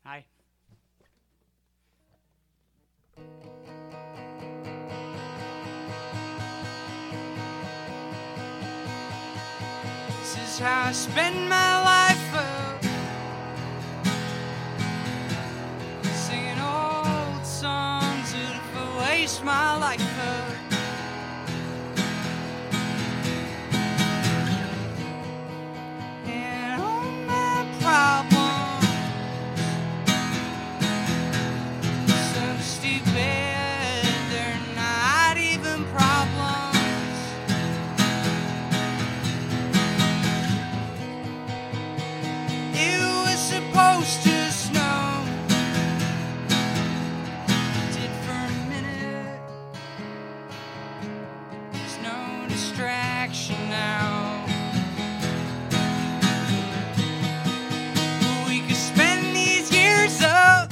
Hi. This is how I spend my life, singing old songs that will waste my life. And all my problems, so stupid, they're not even problems. It was supposed to snow, it did for a minute. There's no distraction now. We could spend these years up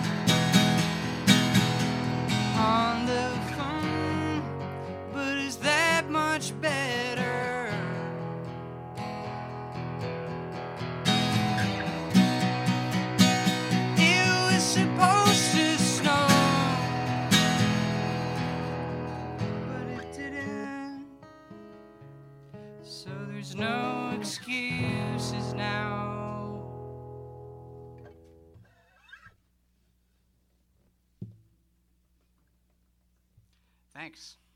on the phone, but is that much better? It was supposed to snow, but it didn't. So there's no excuses now. Thanks.